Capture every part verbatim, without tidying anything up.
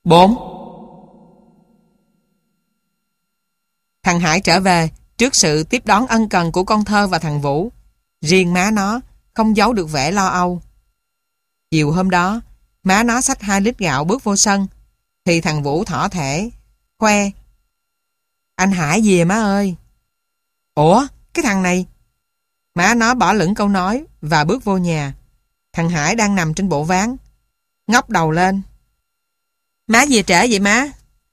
Bốn. Thằng Hải trở về trước sự tiếp đón ân cần của con Thơ và thằng Vũ. Riêng má nó không giấu được vẻ lo âu. Chiều hôm đó, má nó xách hai lít gạo bước vô sân, thì thằng Vũ thỏ thẻ, khoe. Anh Hải về má ơi. Ủa, cái thằng này? Má nó bỏ lửng câu nói và bước vô nhà. Thằng Hải đang nằm trên bộ ván, ngóc đầu lên. Má về trễ vậy má?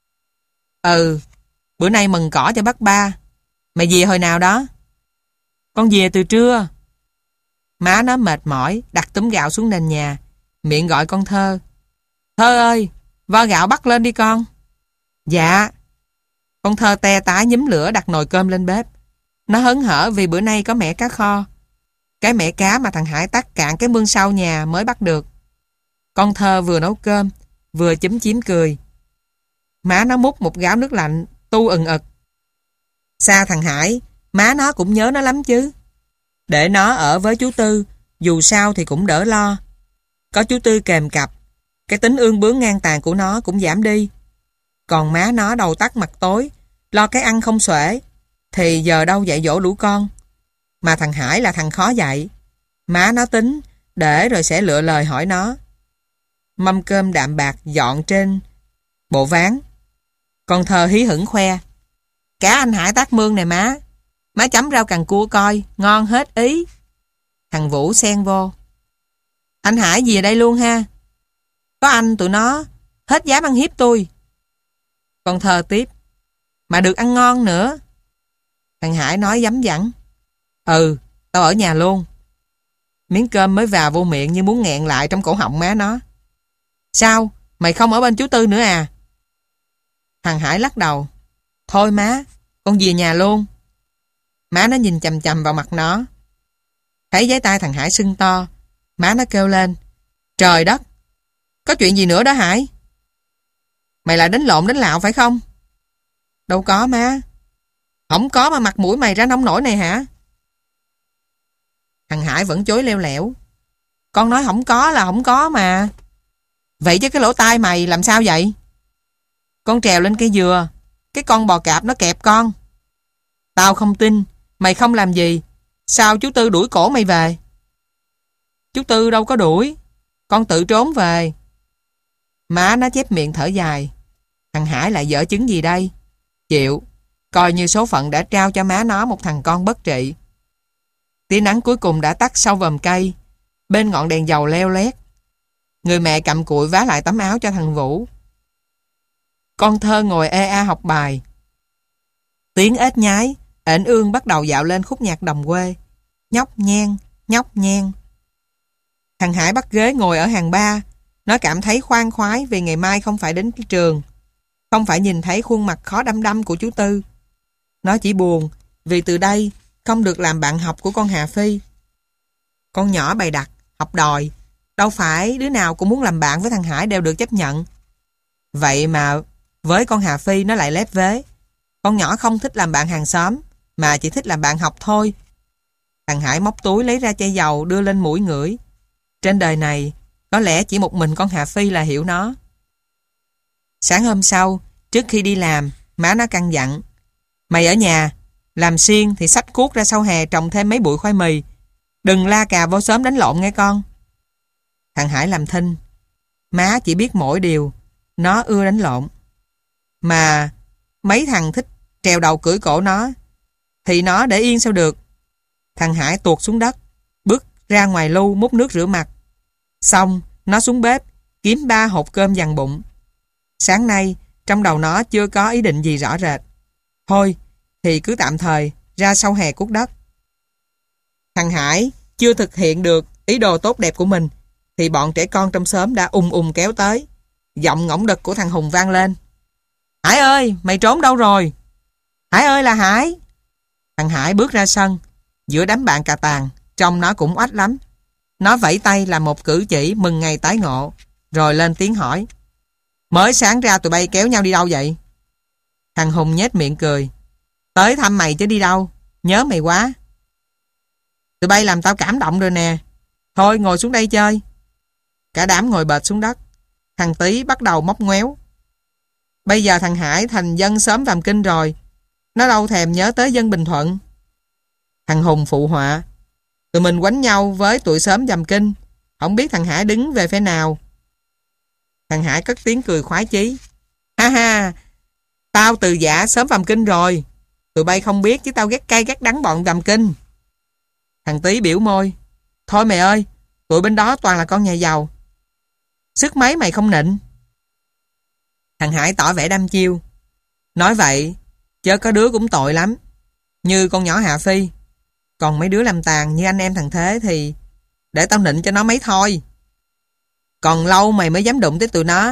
Ừ, bữa nay mừng cỏ cho bác ba. Mày về hồi nào đó? Con về từ trưa. Má nó mệt mỏi, đặt túm gạo xuống nền nhà, miệng gọi con Thơ. Thơ ơi, vo gạo bắt lên đi con. Dạ. Con Thơ te tái nhúm lửa đặt nồi cơm lên bếp. Nó hớn hở vì bữa nay có mẻ cá kho. Cái mẻ cá mà thằng Hải tắt cạn cái mương sau nhà mới bắt được. Con Thơ vừa nấu cơm, vừa chúm chím cười. Má nó múc một gáo nước lạnh, tu ừng ực. Xa thằng Hải, má nó cũng nhớ nó lắm chứ. Để nó ở với chú Tư, dù sao thì cũng đỡ lo. Có chú Tư kèm cặp, cái tính ương bướng ngang tàn của nó cũng giảm đi. Còn má nó đầu tắt mặt tối, lo cái ăn không xuể, thì giờ đâu dạy dỗ lũ con. Mà thằng Hải là thằng khó dạy. Má nó tính, để rồi sẽ lựa lời hỏi nó. Mâm cơm đạm bạc dọn trên bộ ván. Con Thơ hí hửng khoe. Cả anh Hải tác mương nè má. Má chấm rau càng cua coi, ngon hết ý. Thằng Vũ xen vô. Anh Hải về đây luôn ha. Có anh tụi nó hết dám ăn hiếp tôi. Con Thơ tiếp. Mà được ăn ngon nữa. Thằng Hải nói dấm dẳng. Ừ, tao ở nhà luôn. Miếng cơm mới vào vô miệng như muốn nghẹn lại trong cổ họng má nó. Sao? Mày không ở bên chú Tư nữa à? Thằng Hải lắc đầu. Thôi má, con về nhà luôn. Má nó nhìn chằm chằm vào mặt nó. Thấy giấy tay thằng Hải sưng to, má nó kêu lên. Trời đất, có chuyện gì nữa đó Hải? Mày lại đánh lộn đánh lạo phải không? Đâu có má. Không có mà mặt mũi mày ra nông nổi này hả? Thằng Hải vẫn chối leo lẻo. Con nói không có là không có mà. Vậy chứ cái lỗ tai mày làm sao vậy? Con trèo lên cây dừa, cái con bò cạp nó kẹp con. Tao không tin, mày không làm gì. Sao chú Tư đuổi cổ mày về? Chú Tư đâu có đuổi, con tự trốn về. Má nó chép miệng thở dài. Thằng Hải lại dở chứng gì đây? Chịu, coi như số phận đã trao cho má nó một thằng con bất trị. Tia nắng cuối cùng đã tắt sau vòm cây. Bên ngọn đèn dầu leo lét, người mẹ cặm cụi vá lại tấm áo cho thằng Vũ. Con Thơ ngồi ê a học bài. Tiếng ếch nhái, ểnh ương bắt đầu dạo lên khúc nhạc đồng quê. Nhóc nhen, nhóc nhen. Thằng Hải bắt ghế ngồi ở hàng ba. Nó cảm thấy khoan khoái vì ngày mai không phải đến cái trường, không phải nhìn thấy khuôn mặt khó đăm đăm của chú Tư. Nó chỉ buồn vì từ đây không được làm bạn học của con Hà Phi. Con nhỏ bày đặt, học đòi, đâu phải đứa nào cũng muốn làm bạn với thằng Hải đều được chấp nhận. Vậy mà với con Hà Phi nó lại lép vế. Con nhỏ không thích làm bạn hàng xóm, mà chỉ thích làm bạn học thôi. Thằng Hải móc túi lấy ra chai dầu đưa lên mũi ngửi. Trên đời này, có lẽ chỉ một mình con Hà Phi là hiểu nó. Sáng hôm sau, trước khi đi làm, má nó căn dặn. Mày ở nhà, làm xiên thì xách cuốc ra sau hè trồng thêm mấy bụi khoai mì. Đừng la cà vô xóm đánh lộn nghe con. Thằng Hải làm thinh. Má chỉ biết mỗi điều, nó ưa đánh lộn. Mà mấy thằng thích trèo đầu cưỡi cổ nó, thì nó để yên sao được. Thằng Hải tuột xuống đất, bước ra ngoài lu múc nước rửa mặt. Xong, nó xuống bếp, kiếm ba hộp cơm dằn bụng. Sáng nay, trong đầu nó chưa có ý định gì rõ rệt. Thôi, thì cứ tạm thời ra sau hè cuốc đất. Thằng Hải chưa thực hiện được ý đồ tốt đẹp của mình, thì bọn trẻ con trong xóm đã ùng ùng kéo tới. Giọng ngỗng đực của thằng Hùng vang lên. Hải ơi, mày trốn đâu rồi? Hải ơi là Hải. Thằng Hải bước ra sân, giữa đám bạn cà tàng, trông nó cũng oách lắm. Nó vẫy tay làm một cử chỉ mừng ngày tái ngộ, rồi lên tiếng hỏi. Mới sáng ra tụi bay kéo nhau đi đâu vậy? Thằng Hùng nhếch miệng cười. Tới thăm mày chứ đi đâu, nhớ mày quá. Tụi bay làm tao cảm động rồi nè. Thôi ngồi xuống đây chơi. Cả đám ngồi bệt xuống đất. Thằng Tý bắt đầu móc ngoéo. Bây giờ thằng Hải thành dân xóm Vàm Kinh rồi, nó đâu thèm nhớ tới dân Bình Thuận. Thằng Hùng phụ họa. Tụi mình quánh nhau với tụi xóm Vàm Kinh, không biết thằng Hải đứng về phe nào. Thằng Hải cất tiếng cười khoái chí. Ha ha, tao từ giả xóm Vàm Kinh rồi. Tụi bay không biết chứ tao ghét cay ghét đắng bọn Vàm Kinh. Thằng Tý biểu môi. Thôi mày ơi, tụi bên đó toàn là con nhà giàu. Sức mấy mày không nịnh. Thằng Hải tỏ vẻ đăm chiêu. Nói vậy, chớ có đứa cũng tội lắm. Như con nhỏ Hạ Phi. Còn mấy đứa làm tàn như anh em thằng Thế thì để tao nịnh cho nó mấy thôi. Còn lâu mày mới dám đụng tới tụi nó.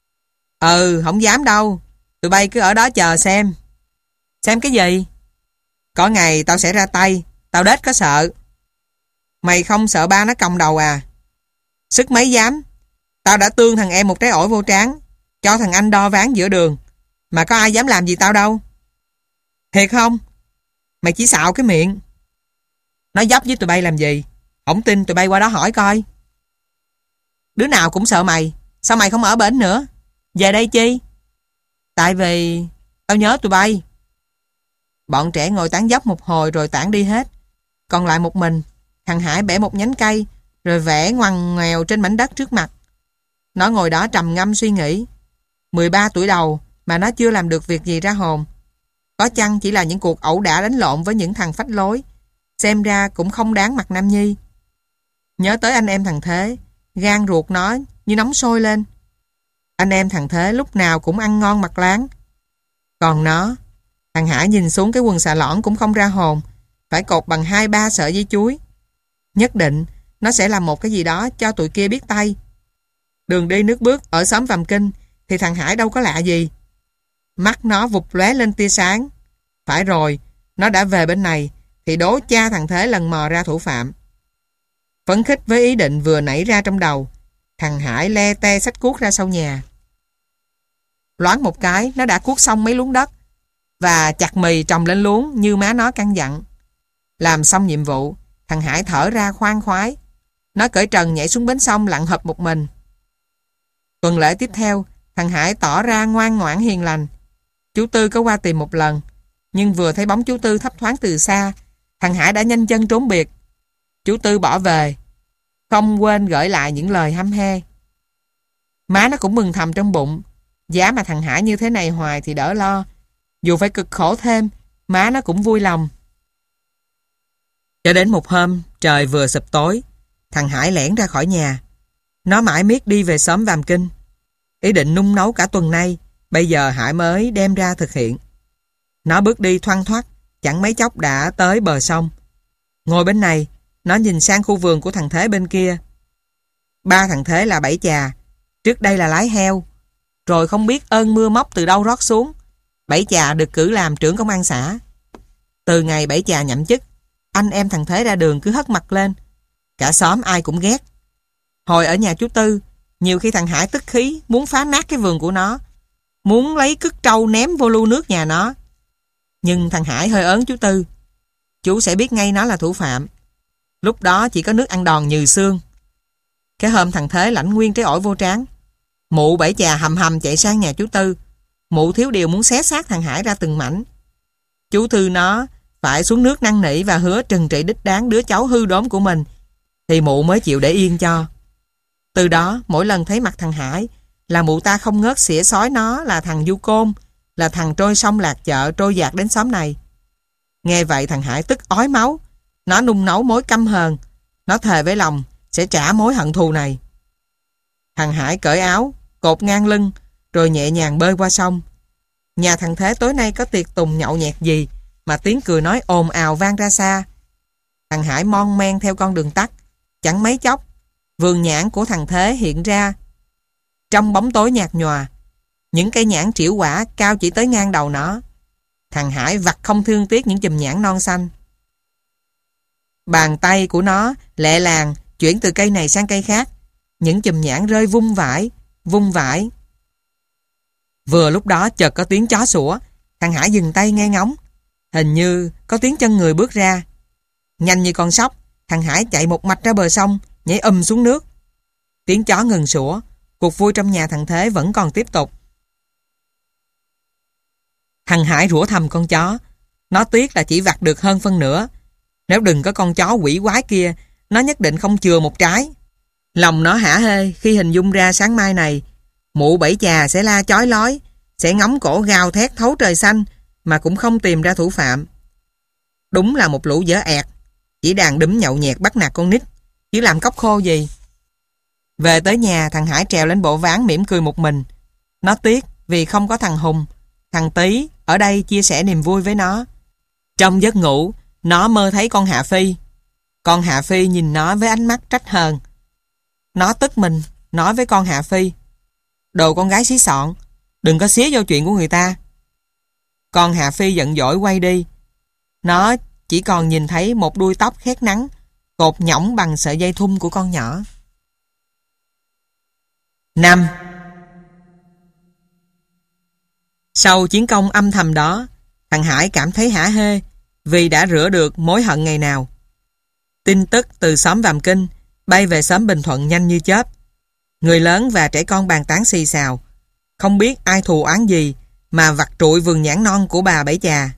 Ừ, không dám đâu. Tụi bay cứ ở đó chờ xem. Xem cái gì? Có ngày tao sẽ ra tay. Tao đết có sợ. Mày không sợ ba nó còng đầu à? Sức mấy dám. Tao đã tương thằng em một trái ổi vô trán, cho thằng anh đo ván giữa đường, mà có ai dám làm gì tao đâu. Thiệt không? Mày chỉ xạo cái miệng. Nói dấp với tụi bay làm gì? Không tin tụi bay qua đó hỏi coi. Đứa nào cũng sợ mày. Sao mày không ở bển nữa? Về đây chi? Tại vì tao nhớ tụi bay. Bọn trẻ ngồi tán dóc một hồi rồi tản đi hết. Còn lại một mình. Thằng Hải bẻ một nhánh cây rồi vẽ ngoằn ngoèo trên mảnh đất trước mặt. Nó ngồi đó trầm ngâm suy nghĩ. mười ba tuổi đầu mà nó chưa làm được việc gì ra hồn. Có chăng chỉ là những cuộc ẩu đả đánh lộn với những thằng phách lối. Xem ra cũng không đáng mặt Nam Nhi. Nhớ tới anh em thằng Thế, gan ruột nó như nóng sôi lên. Anh em thằng Thế lúc nào cũng ăn ngon mặc láng. Còn nó, thằng Hải nhìn xuống cái quần xà lõn cũng không ra hồn, phải cột bằng hai ba sợi dây chuối. Nhất định nó sẽ làm một cái gì đó cho tụi kia biết tay. Đường đi nước bước ở xóm Vàm Kinh thì thằng Hải đâu có lạ gì. Mắt nó vụt lóe lên tia sáng. Phải rồi, nó đã về bên này thì đố cha thằng Thế lần mò ra thủ phạm. Phấn khích với ý định vừa nảy ra trong đầu, thằng Hải le te xách cuốc ra sau nhà. Loáng một cái, nó đã cuốc xong mấy luống đất và chặt mì trồng lên luống như má nó căn dặn. Làm xong nhiệm vụ, thằng Hải thở ra khoan khoái. Nó cởi trần nhảy xuống bến sông lặn hụp một mình. Tuần lễ tiếp theo, thằng Hải tỏ ra ngoan ngoãn hiền lành. Chú Tư có qua tìm một lần, nhưng vừa thấy bóng chú Tư thấp thoáng từ xa, thằng Hải đã nhanh chân trốn biệt. Chú Tư bỏ về, không quên gửi lại những lời hăm he. Má nó cũng mừng thầm trong bụng. Giá mà thằng Hải như thế này hoài thì đỡ lo. Dù phải cực khổ thêm, má nó cũng vui lòng. Cho đến một hôm, trời vừa sụp tối, thằng Hải lẻn ra khỏi nhà. Nó mãi miết đi về xóm Vàm Kinh. Ý định nung nấu cả tuần nay, bây giờ Hải mới đem ra thực hiện. Nó bước đi thoăn thoắt, chẳng mấy chốc đã tới bờ sông. Ngồi bên này, nó nhìn sang khu vườn của thằng Thế bên kia. Ba thằng Thế là Bảy Chà, trước đây là lái heo, rồi không biết ơn mưa móc từ đâu rót xuống. Bảy Chà được cử làm trưởng công an xã. Từ ngày Bảy Chà nhậm chức, anh em thằng Thế ra đường cứ hất mặt lên. Cả xóm ai cũng ghét. Hồi ở nhà chú Tư, nhiều khi thằng Hải tức khí muốn phá nát cái vườn của nó, muốn lấy cứt trâu ném vô lu nước nhà nó. Nhưng thằng Hải hơi ớn chú Tư. Chú sẽ biết ngay nó là thủ phạm. Lúc đó chỉ có nước ăn đòn nhừ xương. Cái hôm thằng Thế lãnh nguyên trái ổi vô trán, mụ Bảy Chà hầm hầm chạy sang nhà chú Tư. Mụ thiếu điều muốn xé xác thằng Hải ra từng mảnh. Chú Tư nó phải xuống nước năn nỉ và hứa trừng trị đích đáng đứa cháu hư đốm của mình, thì mụ mới chịu để yên cho. Từ đó, mỗi lần thấy mặt thằng Hải là mụ ta không ngớt xỉa xói nó là thằng du côn, là thằng trôi sông lạc chợ trôi dạt đến xóm này. Nghe vậy thằng Hải tức ói máu. Nó nung nấu mối căm hờn. Nó thề với lòng sẽ trả mối hận thù này. Thằng Hải cởi áo, cột ngang lưng, rồi nhẹ nhàng bơi qua sông. Nhà thằng Thế tối nay có tiệc tùng nhậu nhẹt gì mà tiếng cười nói ồn ào vang ra xa. Thằng Hải mon men theo con đường tắt. Chẳng mấy chốc, vườn nhãn của thằng Thế hiện ra. Trong bóng tối nhạt nhòa, những cây nhãn trĩu quả cao chỉ tới ngang đầu nó. Thằng Hải vặt không thương tiếc những chùm nhãn non xanh. Bàn tay của nó lẹ làng chuyển từ cây này sang cây khác. Những chùm nhãn rơi vung vãi, vung vãi. Vừa lúc đó chợt có tiếng chó sủa. Thằng Hải dừng tay nghe ngóng. Hình như có tiếng chân người bước ra. Nhanh như con sóc, thằng Hải chạy một mạch ra bờ sông, nhảy ầm xuống nước. Tiếng chó ngừng sủa. Cuộc vui trong nhà thằng Thế vẫn còn tiếp tục. Thằng Hải rủa thầm con chó. Nó tiếc là chỉ vặt được hơn phân nửa. Nếu đừng có con chó quỷ quái kia, nó nhất định không chừa một trái. Lòng nó hả hê khi hình dung ra sáng mai này, mụ Bảy Chà sẽ la chói lói, sẽ ngóng cổ gào thét thấu trời xanh mà cũng không tìm ra thủ phạm. Đúng là một lũ dở ẹt, chỉ đàn đúm nhậu nhẹt bắt nạt con nít, chứ làm cóc khô gì. Về tới nhà, thằng Hải trèo lên bộ ván mỉm cười một mình. Nó tiếc vì không có thằng Hùng, thằng Tý ở đây chia sẻ niềm vui với nó. Trong giấc ngủ, nó mơ thấy con Hạ Phi. Con Hạ Phi nhìn nó với ánh mắt trách hờn. Nó tức mình, nói với con Hạ Phi: đồ con gái xí xọn, đừng có xía vô chuyện của người ta. Con Hạ Phi giận dỗi quay đi. Nó chỉ còn nhìn thấy một đuôi tóc khét nắng, cột nhõng bằng sợi dây thun của con nhỏ. Năm. Sau chiến công âm thầm đó, thằng Hải cảm thấy hả hê vì đã rửa được mối hận ngày nào. Tin tức từ xóm Vàm Kinh bay về xóm Bình Thuận nhanh như chớp. Người lớn và trẻ con bàn tán xì xào, không biết ai thù oán gì mà vặt trụi vườn nhãn non của bà Bảy Chà.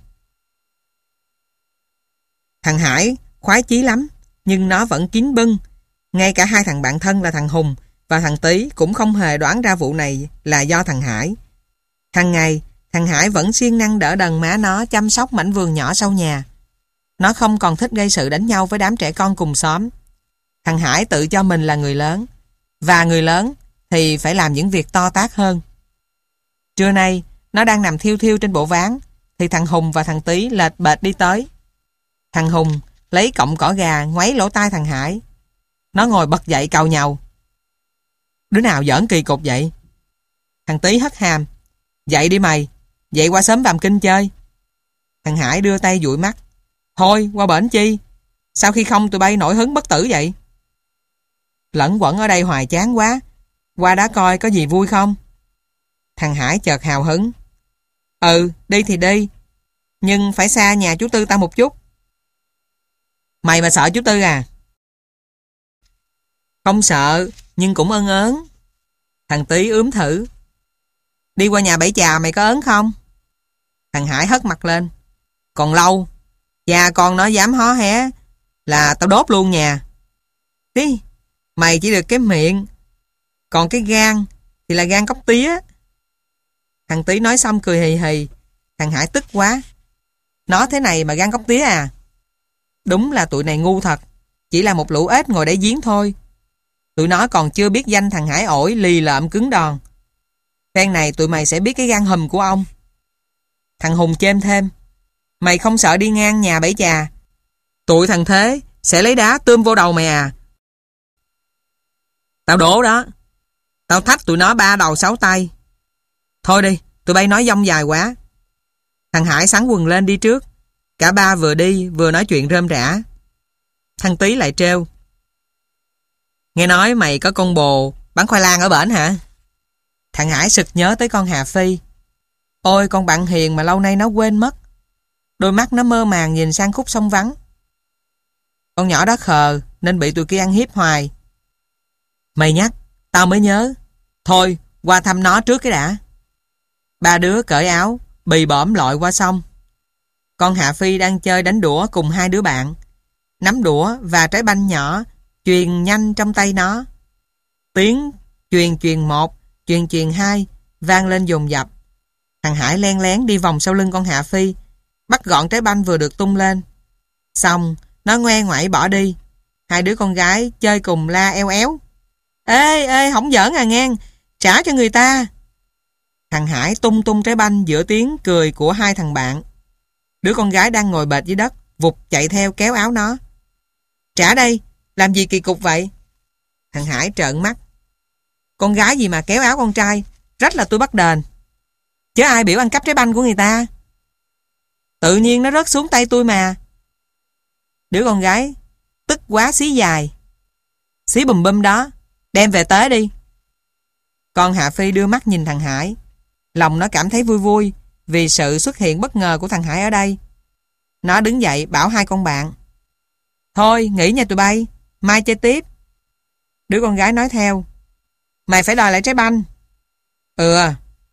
Thằng Hải khoái chí lắm, nhưng nó vẫn kín bưng. Ngay cả hai thằng bạn thân là thằng Hùng và thằng Tý cũng không hề đoán ra vụ này là do thằng Hải. Hàng ngày, thằng Hải vẫn siêng năng đỡ đần má nó chăm sóc mảnh vườn nhỏ sau nhà. Nó không còn thích gây sự đánh nhau với đám trẻ con cùng xóm. Thằng Hải tự cho mình là người lớn, và người lớn thì phải làm những việc to tát hơn. Trưa nay, nó đang nằm thiêu thiêu trên bộ ván, thì thằng Hùng và thằng Tý lệch bệt đi tới. Thằng Hùng lấy cọng cỏ gà ngoáy lỗ tai thằng Hải. Nó ngồi bật dậy càu nhàu: đứa nào giỡn kỳ cục vậy? Thằng Tý hất hàm: dậy đi mày, dậy qua xóm Vàm Kinh chơi. Thằng Hải đưa tay dụi mắt: thôi qua bển chi, sau khi không tụi bay nổi hứng bất tử vậy? Lẫn quẩn ở đây hoài chán quá, qua đó coi có gì vui không? Thằng Hải chợt hào hứng: ừ, đi thì đi, nhưng phải xa nhà chú Tư tao một chút. Mày mà sợ chú Tư à? Không sợ, nhưng cũng ơn ớn. Thằng Tý ướm thử: đi qua nhà Bảy Chà mày có ớn không? Thằng Hải hất mặt lên: còn lâu, cha con nó dám hó hé là tao đốt luôn nhà. Tí, mày chỉ được cái miệng, còn cái gan thì là gan cóc tía. Thằng Tý nói xong cười hì hì. Thằng Hải tức quá: nó thế này mà gan cóc tía à? Đúng là tụi này ngu thật, chỉ là một lũ ếch ngồi để giếng thôi. Tụi nó còn chưa biết danh thằng Hải ổi lì lợm cứng đòn. Phen này tụi mày sẽ biết cái gan hùm của ông. Thằng Hùng chêm thêm: mày không sợ đi ngang nhà Bảy Chà, tụi thằng Thế sẽ lấy đá tươm vô đầu mày à? Tao đổ đó, tao thách tụi nó ba đầu sáu tay. Thôi đi, tụi bay nói dông dài quá. Thằng Hải xắn quần lên đi trước. Cả ba vừa đi vừa nói chuyện rơm rã. Thằng Tý lại trêu: nghe nói mày có con bồ bán khoai lang ở bển hả? Thằng Hải sực nhớ tới con Hà Phi. Ôi, con bạn hiền mà lâu nay nó quên mất. Đôi mắt nó mơ màng nhìn sang khúc sông vắng. Con nhỏ đó khờ nên bị tụi kia ăn hiếp hoài. Mày nhắc tao mới nhớ. Thôi qua thăm nó trước cái đã. Ba đứa cởi áo bì bõm lội qua sông. Con Hạ Phi đang chơi đánh đũa cùng hai đứa bạn. Nắm đũa và trái banh nhỏ chuyền nhanh trong tay nó. Tiếng chuyền chuyền một, chuyền chuyền hai vang lên dồn dập. Thằng Hải len lén đi vòng sau lưng con Hạ Phi, bắt gọn trái banh vừa được tung lên. Xong nó ngoe ngoẩy bỏ đi. Hai đứa con gái chơi cùng la eo éo: ê ê không giỡn à ngang, trả cho người ta. Thằng Hải tung tung trái banh giữa tiếng cười của hai thằng bạn. Đứa con gái đang ngồi bệt dưới đất vụt chạy theo kéo áo nó: trả đây, làm gì kỳ cục vậy? Thằng Hải trợn mắt: con gái gì mà kéo áo con trai, rách là tôi bắt đền. Chứ ai biểu ăn cắp trái banh của người ta? Tự nhiên nó rớt xuống tay tôi mà. Đứa con gái tức quá xí dài: xí bùm bum đó, đem về tế đi. Con Hạ Phi đưa mắt nhìn thằng Hải. Lòng nó cảm thấy vui vui vì sự xuất hiện bất ngờ của thằng Hải ở đây. Nó đứng dậy bảo hai con bạn: thôi nghỉ nha tụi bay, mai chơi tiếp. Đứa con gái nói theo: mày phải đòi lại trái banh. Ừ.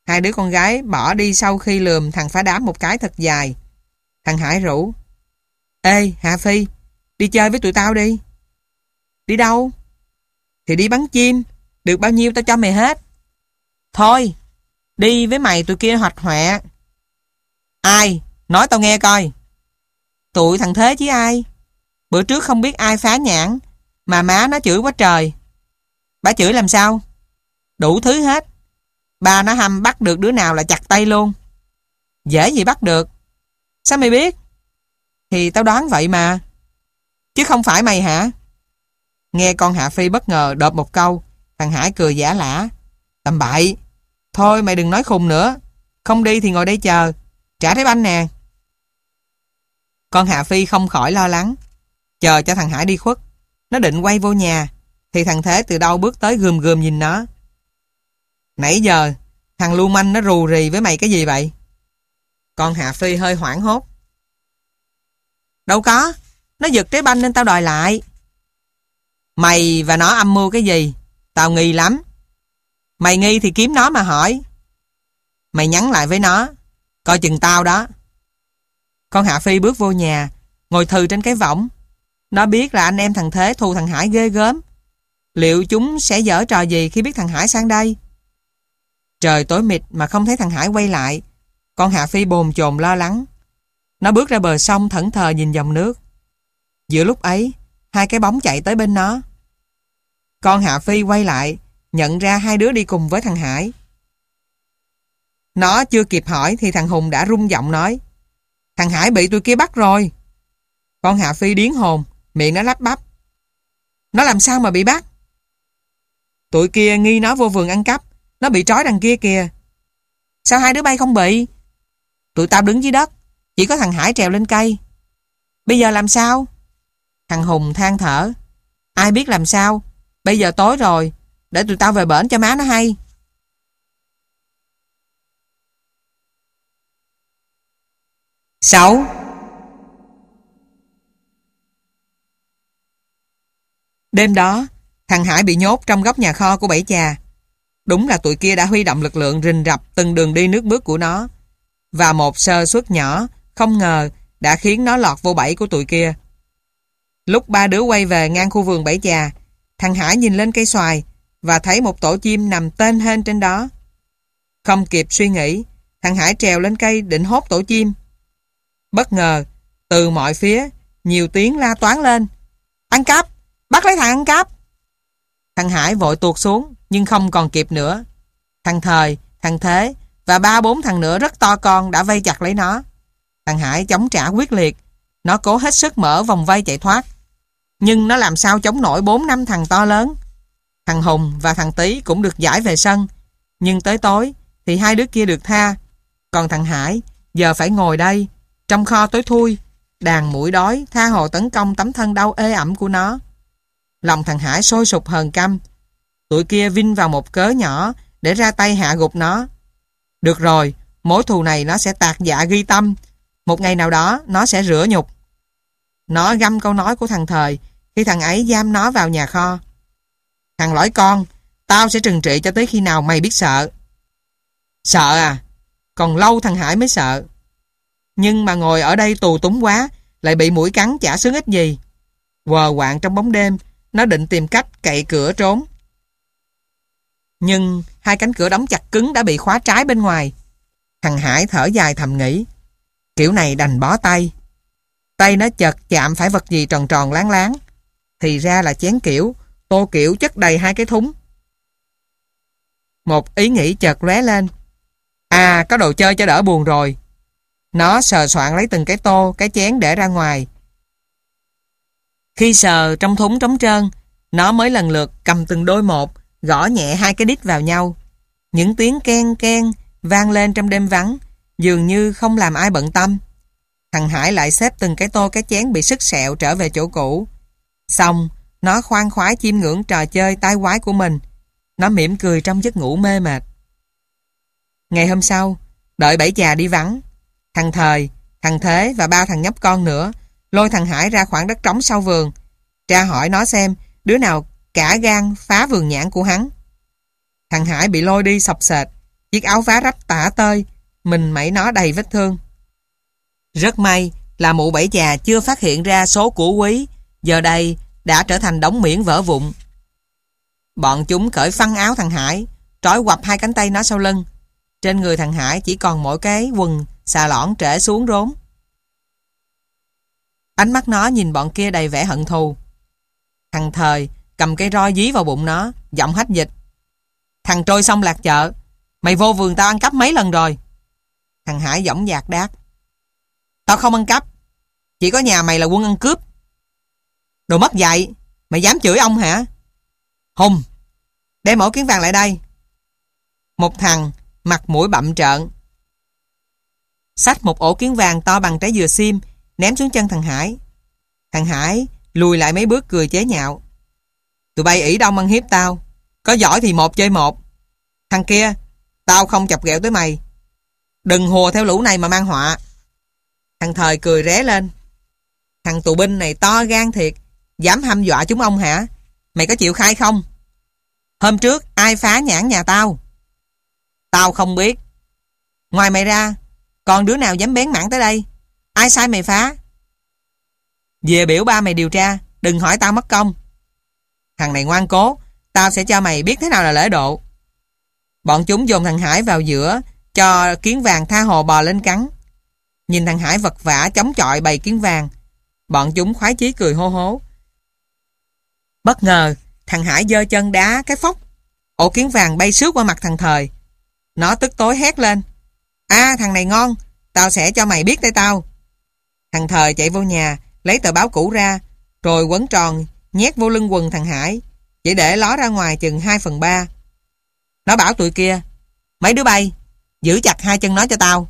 Hai đứa con gái bỏ đi sau khi lườm thằng phá đám một cái thật dài. Thằng Hải rủ: Ê Hạ Phi, đi chơi với tụi tao đi. Đi đâu? Thì đi bắn chim, được bao nhiêu tao cho mày hết. Thôi, đi với mày tụi kia hoạch hoẹ. Ai? Nói tao nghe coi. Tụi thằng Thế chứ ai. Bữa trước không biết ai phá nhãn mà má nó chửi quá trời. Bà chửi làm sao? Đủ thứ hết. Ba nó hăm bắt được đứa nào là chặt tay luôn. Dễ gì bắt được? Sao mày biết? Thì tao đoán vậy mà. Chứ không phải mày hả? Nghe con Hạ Phi bất ngờ đột một câu, thằng Hải cười giả lả: Tầm bậy. Thôi mày đừng nói khùng nữa. Không đi thì ngồi đây chờ. Trả trái banh nè. Con Hạ Phi không khỏi lo lắng. Chờ cho thằng Hải đi khuất, nó định quay vô nhà, thì thằng Thế từ đâu bước tới gườm gườm nhìn nó. Nãy giờ thằng lưu manh nó rù rì với mày cái gì vậy? Con Hạ Phi hơi hoảng hốt. Đâu có, nó giật trái banh nên tao đòi lại. Mày và nó âm mưu cái gì? Tao nghi lắm. Mày nghi thì kiếm nó mà hỏi. Mày nhắn lại với nó, coi chừng tao đó. Con Hạ Phi bước vô nhà, ngồi thừ trên cái võng. Nó biết là anh em thằng Thế thù thằng Hải ghê gớm. Liệu chúng sẽ giở trò gì khi biết thằng Hải sang đây? Trời tối mịt mà không thấy thằng Hải quay lại. Con Hạ Phi bồn chồn lo lắng. Nó bước ra bờ sông thẫn thờ nhìn dòng nước. Giữa lúc ấy, hai cái bóng chạy tới bên nó. Con Hạ Phi quay lại, nhận ra hai đứa đi cùng với thằng Hải. Nó chưa kịp hỏi thì thằng Hùng đã rung giọng nói: Thằng Hải bị tụi kia bắt rồi. Con Hạ Phi điếng hồn, miệng nó lắp bắp: Nó làm sao mà bị bắt? Tụi kia nghi nó vô vườn ăn cắp. Nó bị trói đằng kia kìa. Sao hai đứa bay không bị? Tụi tao đứng dưới đất, chỉ có thằng Hải trèo lên cây. Bây giờ làm sao? Thằng Hùng than thở: Ai biết làm sao. Bây giờ tối rồi, để tụi tao về bển cho má nó hay. Sáu. Đêm đó, thằng Hải bị nhốt trong góc nhà kho của Bảy Chà. Đúng là tụi kia đã huy động lực lượng rình rập từng đường đi nước bước của nó. Và một sơ suất nhỏ, không ngờ, đã khiến nó lọt vô bẫy của tụi kia. Lúc ba đứa quay về ngang khu vườn Bảy Chà, thằng Hải nhìn lên cây xoài và thấy một tổ chim nằm tên hên trên đó. Không kịp suy nghĩ, thằng Hải trèo lên cây định hốt tổ chim. Bất ngờ, từ mọi phía, nhiều tiếng la toáng lên: Ăn cắp! Bắt lấy thằng ăn cắp! Thằng Hải vội tuột xuống, nhưng không còn kịp nữa. Thằng Thời, thằng Thế và ba bốn thằng nữa rất to con đã vây chặt lấy nó. Thằng Hải chống trả quyết liệt. Nó cố hết sức mở vòng vây chạy thoát. Nhưng nó làm sao chống nổi bốn năm thằng to lớn. Thằng Hùng và thằng Tý cũng được giải về sân. Nhưng tới tối thì hai đứa kia được tha. Còn thằng Hải giờ phải ngồi đây, trong kho tối thui, đàn muỗi đói tha hồ tấn công tấm thân đau ê ẩm của nó. Lòng thằng Hải sôi sục hờn căm. Tụi kia vin vào một cớ nhỏ để ra tay hạ gục nó. Được rồi, mối thù này nó sẽ tạc dạ ghi tâm. Một ngày nào đó nó sẽ rửa nhục. Nó găm câu nói của thằng Thời khi thằng ấy giam nó vào nhà kho: Thằng lõi con, tao sẽ trừng trị cho tới khi nào mày biết sợ. Sợ à? Còn lâu thằng Hải mới sợ. Nhưng mà ngồi ở đây tù túng quá, lại bị muỗi cắn chả sướng ích gì. Quờ quạng trong bóng đêm, nó định tìm cách cậy cửa trốn. Nhưng hai cánh cửa đóng chặt cứng đã bị khóa trái bên ngoài. Thằng Hải thở dài thầm nghĩ: Kiểu này đành bó tay. Tay nó chợt chạm phải vật gì tròn tròn láng láng. Thì ra là chén kiểu, tô kiểu chất đầy hai cái thúng. Một ý nghĩ chợt lóe lên: À, có đồ chơi cho đỡ buồn rồi. Nó sờ soạn lấy từng cái tô, cái chén để ra ngoài. Khi sờ trong thúng trống trơn, nó mới lần lượt cầm từng đôi một, gõ nhẹ hai cái đít vào nhau. Những tiếng ken ken vang lên trong đêm vắng, dường như không làm ai bận tâm. Thằng Hải lại xếp từng cái tô cái chén bị sứt sẹo trở về chỗ cũ. Xong, nó khoan khoái chiêm ngưỡng trò chơi tai quái của mình. Nó mỉm cười trong giấc ngủ mê mệt. Ngày hôm sau, đợi Bảy Chà đi vắng, thằng Thời, thằng Thế và ba thằng nhóc con nữa lôi thằng Hải ra khoảng đất trống sau vườn, tra hỏi nó xem đứa nào cả gan phá vườn nhãn của hắn. Thằng Hải bị lôi đi sọc sệt, Chiếc áo vá rách tả tơi, mình mẩy nó đầy vết thương. Rất may là mụ bảy già chưa phát hiện ra số của Quý, giờ đây đã trở thành đống miễn vỡ vụn. Bọn chúng cởi phăng áo thằng Hải, trói quặp hai cánh tay nó sau lưng. Trên người thằng Hải chỉ còn mỗi cái quần xà lõn trễ xuống rốn. Ánh mắt nó nhìn bọn kia đầy vẻ hận thù. Thằng Thời cầm cây roi dí vào bụng nó, giọng hách dịch. Thằng trôi xong lạc chợ, mày vô vườn tao ăn cắp mấy lần rồi. Thằng Hải dõng dạc đáp. Tao không ăn cắp, chỉ có nhà mày là quân ăn cướp. Đồ mất dạy, mày dám chửi ông hả? Hùng, đem ổ kiến vàng lại đây. Một thằng mặt mũi bặm trợn xách một ổ kiến vàng to bằng trái dừa xiêm, ném xuống chân thằng Hải. Thằng Hải lùi lại mấy bước cười chế nhạo. Tụi bay ỷ đông ăn hiếp tao, có giỏi thì một chơi một. Thằng kia, tao không chọc ghẹo tới mày. Đừng hùa theo lũ này mà mang họa. Thằng Thời cười ré lên. Thằng tù binh này to gan thiệt, dám hăm dọa chúng ông hả? Mày có chịu khai không? Hôm trước ai phá nhãn nhà tao? Tao không biết. Ngoài mày ra, còn đứa nào dám bén mảng tới đây? Ai sai mày phá? Về biểu ba mày điều tra, đừng hỏi tao mất công. Thằng này ngoan cố, tao sẽ cho mày biết thế nào là lễ độ. Bọn chúng dồn thằng Hải vào giữa, cho kiến vàng tha hồ bò lên cắn. Nhìn thằng Hải vật vã chống chọi bầy kiến vàng, bọn chúng khoái chí cười hô hố. Bất ngờ, thằng Hải giơ chân đá cái phốc, ổ kiến vàng bay xước qua mặt thằng Thời. Nó tức tối hét lên. À, thằng này ngon, tao sẽ cho mày biết tay tao. Thằng Thời chạy vô nhà, lấy tờ báo cũ ra, rồi quấn tròn nhét vô lưng quần thằng Hải, chỉ để ló ra ngoài chừng hai phần ba. Nó bảo tụi kia, mấy đứa bay, giữ chặt hai chân nó cho tao.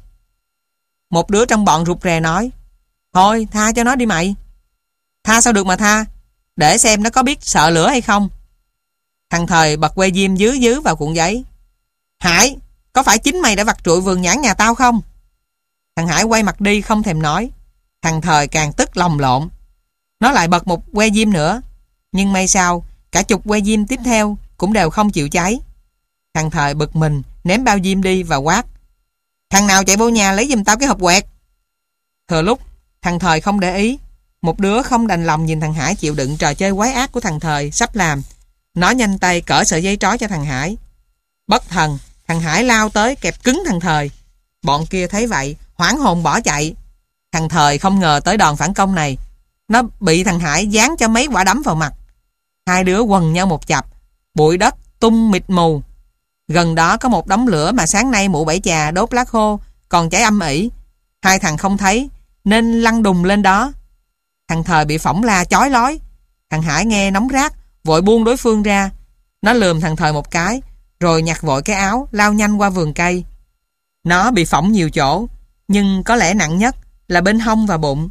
Một đứa trong bọn rụt rè nói, thôi tha cho nó đi mày. Tha sao được mà tha, để xem nó có biết sợ lửa hay không. Thằng Thời bật que diêm dứ dứ vào cuộn giấy. Hải, có phải chính mày đã vặt trụi vườn nhãn nhà tao không? Thằng Hải quay mặt đi không thèm nói. Thằng Thời càng tức lòng lộn. Nó lại bật một que diêm nữa, nhưng may sao cả chục que diêm tiếp theo cũng đều không chịu cháy. Thằng Thời bực mình ném bao diêm đi và quát. Thằng nào chạy vô nhà lấy giùm tao cái hộp quẹt. Thừa lúc thằng Thời không để ý, một đứa không đành lòng nhìn thằng Hải chịu đựng trò chơi quái ác của thằng Thời sắp làm. Nó nhanh tay cởi sợi dây trói cho thằng Hải. Bất thần, thằng Hải lao tới kẹp cứng thằng Thời. Bọn kia thấy vậy hoảng hồn bỏ chạy. Thằng Thời không ngờ tới đòn phản công này. Nó bị thằng Hải giáng cho mấy quả đấm vào mặt. Hai đứa quần nhau một chập, bụi đất tung mịt mù. Gần đó có một đống lửa mà sáng nay mụ bảy chà đốt lá khô còn cháy âm ỉ. Hai thằng không thấy nên lăn đùng lên đó. Thằng Thời bị phỏng la chói lói. Thằng Hải nghe nóng rát, vội buông đối phương ra. Nó lườm thằng Thời một cái, rồi nhặt vội cái áo, lao nhanh qua vườn cây. Nó bị phỏng nhiều chỗ, nhưng có lẽ nặng nhất là bên hông và bụng.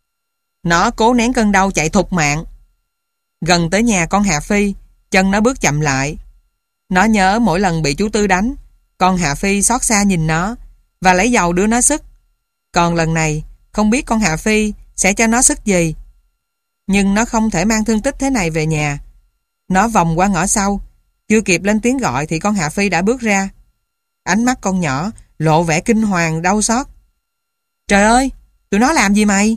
Nó cố nén cơn đau chạy thục mạng. Gần tới nhà con Hà Phi, chân nó bước chậm lại. Nó nhớ mỗi lần bị chú Tư đánh, con Hà Phi xót xa nhìn nó và lấy dầu đưa nó sức. Còn lần này, không biết con Hà Phi sẽ cho nó sức gì. Nhưng nó không thể mang thương tích thế này về nhà. Nó vòng qua ngõ sau, chưa kịp lên tiếng gọi thì con Hà Phi đã bước ra. Ánh mắt con nhỏ lộ vẻ kinh hoàng đau xót. Trời ơi, tụi nó làm gì mày?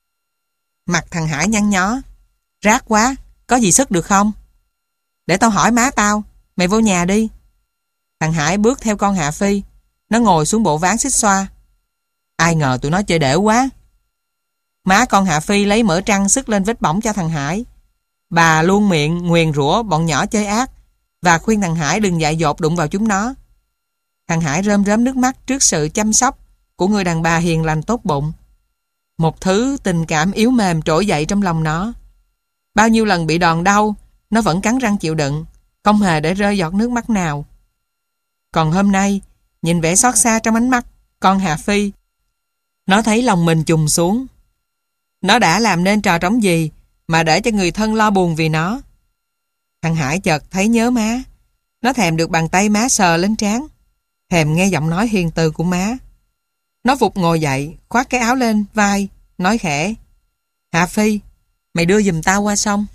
Mặt thằng Hải nhăn nhó. Rát quá, có gì sức được không? Để tao hỏi má tao, mày vô nhà đi. Thằng Hải bước theo con Hà Phi. Nó ngồi xuống bộ ván xích xoa. Ai ngờ tụi nó chơi đểu quá. Má con Hà Phi lấy mỡ trăng sức lên vết bỏng cho thằng Hải. Bà luôn miệng nguyền rủa bọn nhỏ chơi ác và khuyên thằng Hải đừng dại dột đụng vào chúng nó. Thằng Hải rơm rớm nước mắt trước sự chăm sóc của người đàn bà hiền lành tốt bụng. Một thứ tình cảm yếu mềm trỗi dậy trong lòng nó. Bao nhiêu lần bị đòn đau, nó vẫn cắn răng chịu đựng, không hề để rơi giọt nước mắt nào. Còn hôm nay, nhìn vẻ xót xa trong ánh mắt con Hà Phi, nó thấy lòng mình trùng xuống. Nó đã làm nên trò trống gì mà để cho người thân lo buồn vì nó. Thằng Hải chợt thấy nhớ má. Nó thèm được bàn tay má sờ lên trán, thèm nghe giọng nói hiền từ của má. Nó vụt ngồi dậy, khoác cái áo lên vai, nói khẽ. Hà Phi, mày đưa giùm tao qua sông.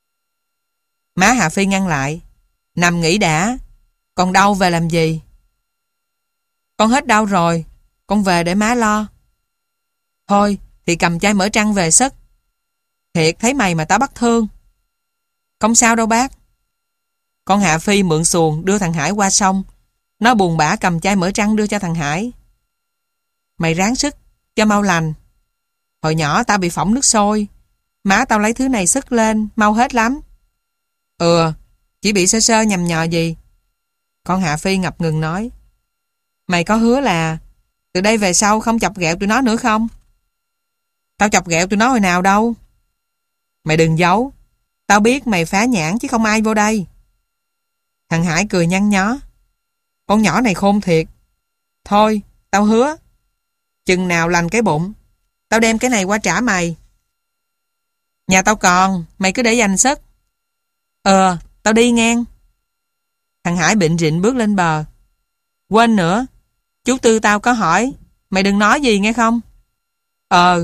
Má Hà Phi ngăn lại. Nằm nghỉ đã, còn đâu về làm gì? Con hết đau rồi, con về để má lo. Thôi, thì cầm chai mỡ trăng về sức. Thiệt thấy mày mà tao bắt thương. Không sao đâu bác. Con Hạ Phi mượn xuồng đưa thằng Hải qua sông. Nó buồn bã cầm chai mỡ trăng đưa cho thằng Hải. Mày ráng sức, cho mau lành. Hồi nhỏ tao bị phỏng nước sôi. Má tao lấy thứ này sức lên, mau hết lắm. Ừ, chỉ bị sơ sơ nhầm nhò gì. Con Hạ Phi ngập ngừng nói. Mày có hứa là từ đây về sau không chọc ghẹo tụi nó nữa không? Tao chọc ghẹo tụi nó hồi nào đâu. Mày đừng giấu. Tao biết mày phá nhãn chứ không ai vô đây. Thằng Hải cười nhăn nhó. Con nhỏ này khôn thiệt. Thôi, tao hứa. Chừng nào lành cái bụng, tao đem cái này qua trả mày. Nhà tao còn, mày cứ để dành sức. Ờ, tao đi ngang. Thằng Hải bịn rịn bước lên bờ. Quên nữa, chú Tư tao có hỏi, mày đừng nói gì nghe không? Ờ.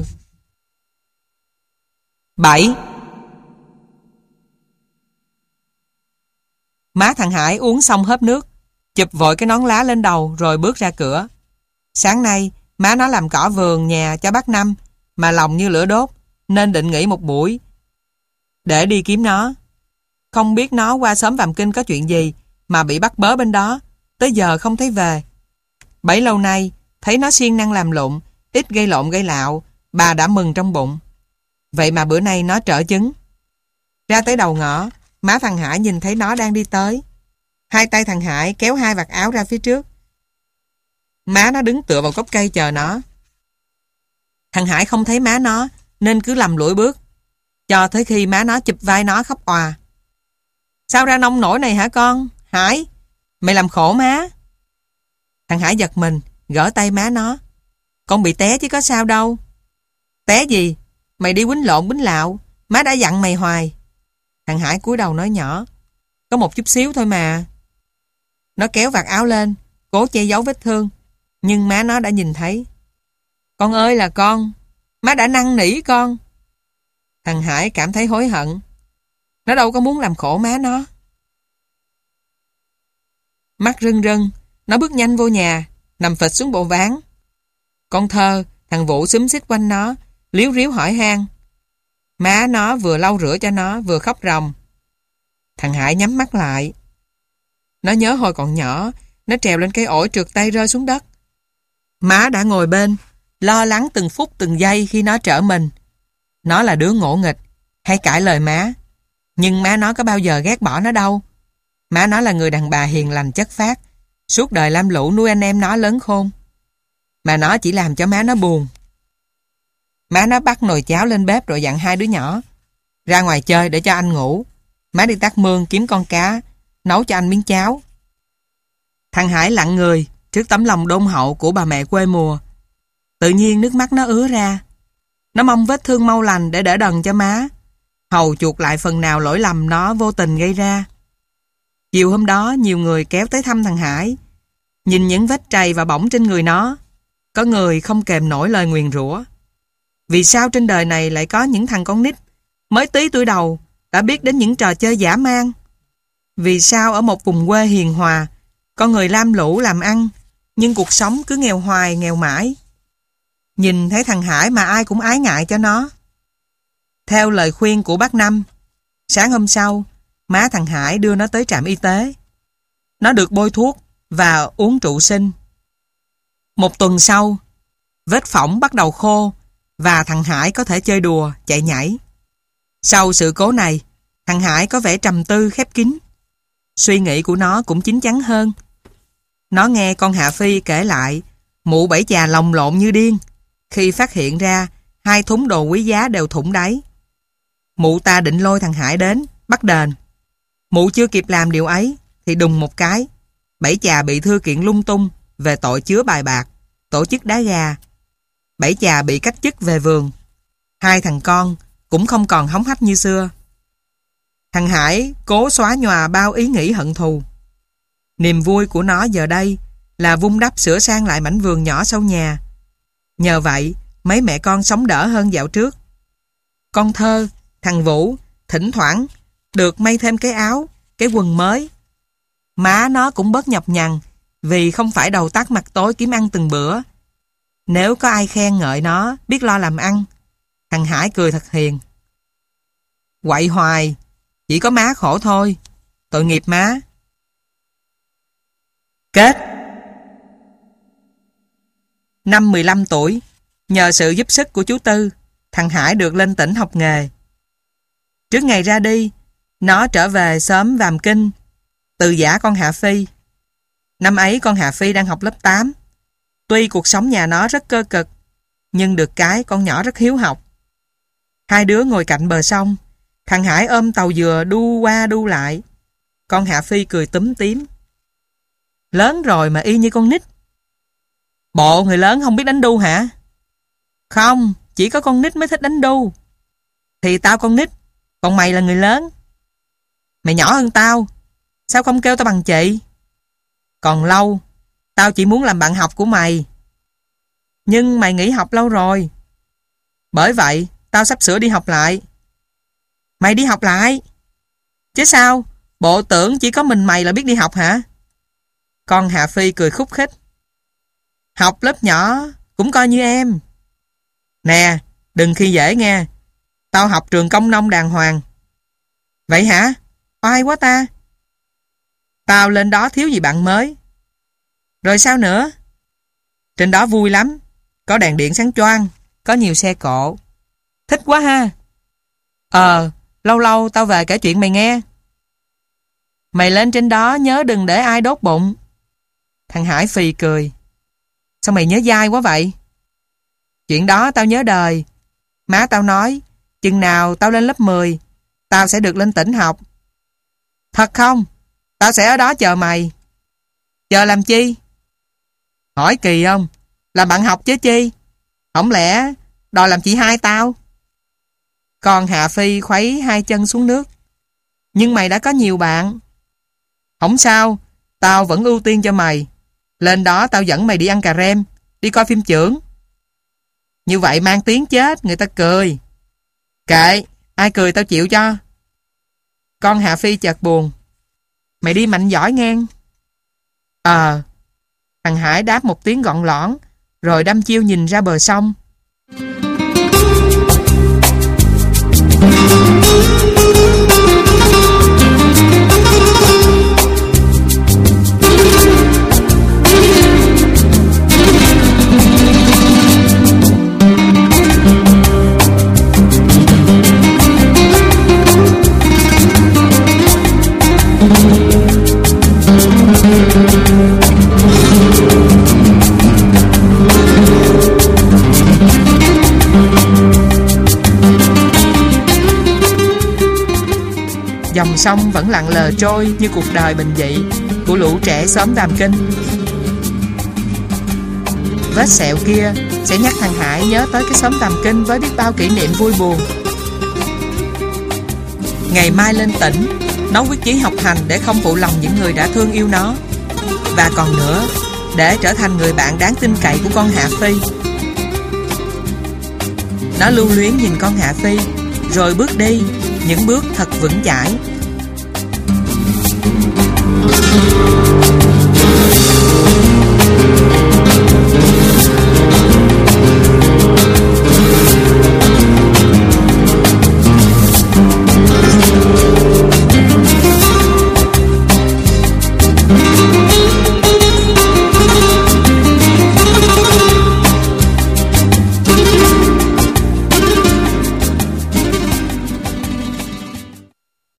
Bảy. Má thằng Hải uống xong hớp nước, chụp vội cái nón lá lên đầu rồi bước ra cửa. Sáng nay, má nó làm cỏ vườn nhà cho bác Năm, mà lòng như lửa đốt, nên định nghỉ một buổi để đi kiếm nó. Không biết nó qua xóm Vàm Kinh có chuyện gì mà bị bắt bớ bên đó, tới giờ không thấy về. Bấy lâu nay, thấy nó siêng năng làm lụng, ít gây lộn gây lạo, bà đã mừng trong bụng. Vậy mà bữa nay nó trở chứng. Ra tới đầu ngõ, má thằng Hải nhìn thấy nó đang đi tới. Hai tay thằng Hải kéo hai vạt áo ra phía trước. Má nó đứng tựa vào gốc cây chờ nó. Thằng Hải không thấy má nó nên cứ lầm lũi bước, cho tới khi má nó chụp vai nó khóc òa. Sao ra nông nổi này hả con? Hải, mày làm khổ má. Thằng Hải giật mình, gỡ tay má nó. Con bị té chứ có sao đâu. Té gì? Mày đi quýnh lộn quýnh lạo, má đã dặn mày hoài. Thằng Hải cúi đầu nói nhỏ. Có một chút xíu thôi mà. Nó kéo vạt áo lên, cố che giấu vết thương, nhưng má nó đã nhìn thấy. Con ơi là con, má đã năn nỉ con. Thằng Hải cảm thấy hối hận. Nó đâu có muốn làm khổ má nó. Mắt rưng rưng, nó bước nhanh vô nhà, nằm phịch xuống bộ ván. Con Thơ, thằng Vũ xúm xít quanh nó, líu ríu hỏi han. Má nó vừa lau rửa cho nó, vừa khóc ròng. Thằng Hải nhắm mắt lại. Nó nhớ hồi còn nhỏ, nó trèo lên cây ổi trượt tay rơi xuống đất. Má đã ngồi bên, lo lắng từng phút từng giây khi nó trở mình. Nó là đứa ngỗ nghịch, hay cãi lời má. Nhưng má nó có bao giờ ghét bỏ nó đâu. Má nó là người đàn bà hiền lành chất phác, suốt đời lam lũ nuôi anh em nó lớn khôn. Mà nó chỉ làm cho má nó buồn. Má nó bắt nồi cháo lên bếp rồi dặn hai đứa nhỏ ra ngoài chơi để cho anh ngủ. Má đi tắt mương kiếm con cá, nấu cho anh miếng cháo. Thằng Hải lặng người trước tấm lòng đôn hậu của bà mẹ quê mùa. Tự nhiên nước mắt nó ứa ra. Nó mong vết thương mau lành để đỡ đần cho má, hầu chuộc lại phần nào lỗi lầm nó vô tình gây ra. Chiều hôm đó nhiều người kéo tới thăm thằng Hải. Nhìn những vết trầy và bỏng trên người nó, có người không kèm nổi lời nguyền rủa. Vì sao trên đời này lại có những thằng con nít mới tí tuổi đầu đã biết đến những trò chơi dã man? Vì sao ở một vùng quê hiền hòa, con người lam lũ làm ăn, nhưng cuộc sống cứ nghèo hoài nghèo mãi? Nhìn thấy thằng Hải mà ai cũng ái ngại cho nó. Theo lời khuyên của bác Năm, sáng hôm sau, má thằng Hải đưa nó tới trạm y tế. Nó được bôi thuốc và uống trụ sinh. Một tuần sau, vết phỏng bắt đầu khô và thằng Hải có thể chơi đùa, chạy nhảy. Sau sự cố này, thằng Hải có vẻ trầm tư khép kín. Suy nghĩ của nó cũng chín chắn hơn. Nó nghe con Hạ Phi kể lại mụ Bảy Chà lồng lộn như điên khi phát hiện ra hai thúng đồ quý giá đều thủng đáy. Mụ ta định lôi thằng Hải đến bắt đền. Mụ chưa kịp làm điều ấy thì đùng một cái, Bảy Chà bị thư kiện lung tung về tội chứa bài bạc, tổ chức đá gà. Bảy Chà bị cách chức về vườn. Hai thằng con cũng không còn hống hách như xưa. Thằng Hải cố xóa nhòa bao ý nghĩ hận thù. Niềm vui của nó giờ đây là vun đắp sửa sang lại mảnh vườn nhỏ sau nhà. Nhờ vậy, mấy mẹ con sống đỡ hơn dạo trước. Con Thơ, thằng Vũ, thỉnh thoảng được may thêm cái áo, cái quần mới. Má nó cũng bớt nhọc nhằn vì không phải đầu tắt mặt tối kiếm ăn từng bữa. Nếu có ai khen ngợi nó, biết lo làm ăn. Thằng Hải cười thật hiền. Quậy hoài, chỉ có má khổ thôi. Tội nghiệp má. Kết. Năm mười lăm tuổi, nhờ sự giúp sức của chú Tư, thằng Hải được lên tỉnh học nghề. Trước ngày ra đi, nó trở về xóm Vàm Kinh, từ giã con Hạ Phi. Năm ấy con Hạ Phi đang học lớp tám. Tuy cuộc sống nhà nó rất cơ cực, nhưng được cái con nhỏ rất hiếu học. Hai đứa ngồi cạnh bờ sông, thằng Hải ôm tàu dừa đu qua đu lại. Con Hạ Phi cười túm tím. Lớn rồi mà y như con nít. Bộ người lớn không biết đánh đu hả? Không, chỉ có con nít mới thích đánh đu. Thì tao con nít, còn mày là người lớn. Mày nhỏ hơn tao, sao không kêu tao bằng chị? Còn lâu, tao chỉ muốn làm bạn học của mày. Nhưng mày nghỉ học lâu rồi. Bởi vậy, tao sắp sửa đi học lại. Mày đi học lại? Chứ sao, bộ tưởng chỉ có mình mày là biết đi học hả? Con Hạ Phi cười khúc khích. Học lớp nhỏ cũng coi như em. Nè, đừng khi dễ nghe. Tao học trường công nông đàng hoàng. Vậy hả? Oai quá ta. Tao lên đó thiếu gì bạn mới. Rồi sao nữa? Trên đó vui lắm. Có đèn điện sáng choang, có nhiều xe cộ. Thích quá ha. Ờ, lâu lâu tao về kể chuyện mày nghe. Mày lên trên đó nhớ đừng để ai đốt bụng. Thằng Hải phì cười. Sao mày nhớ dai quá vậy? Chuyện đó tao nhớ đời. Má tao nói, chừng nào tao lên lớp mười, tao sẽ được lên tỉnh học. Thật không? Tao sẽ ở đó chờ mày. Chờ làm chi? Hỏi kỳ không? Làm bạn học chứ chi? Không lẽ đòi làm chị hai tao? Con Hạ Phi khuấy hai chân xuống nước. Nhưng mày đã có nhiều bạn. Không sao, tao vẫn ưu tiên cho mày. Lên đó tao dẫn mày đi ăn cà rem, đi coi phim chưởng. Như vậy mang tiếng chết, người ta cười. Kệ, ai cười tao chịu cho. Con Hạ Phi chợt buồn. Mày đi mạnh giỏi ngang. Ờ. Thằng Hải đáp một tiếng gọn lõn, rồi đăm chiêu nhìn ra bờ sông. Dòng sông vẫn lặng lờ trôi như cuộc đời bình dị của lũ trẻ xóm Vàm Kinh. Vết sẹo kia sẽ nhắc thằng Hải nhớ tới cái xóm Vàm Kinh với biết bao kỷ niệm vui buồn. Ngày mai lên tỉnh, nó quyết chí học hành để không phụ lòng những người đã thương yêu nó. Và còn nữa, để trở thành người bạn đáng tin cậy của con Hạ Phi. Nó lưu luyến nhìn con Hạ Phi, rồi bước đi những bước thật vững chãi.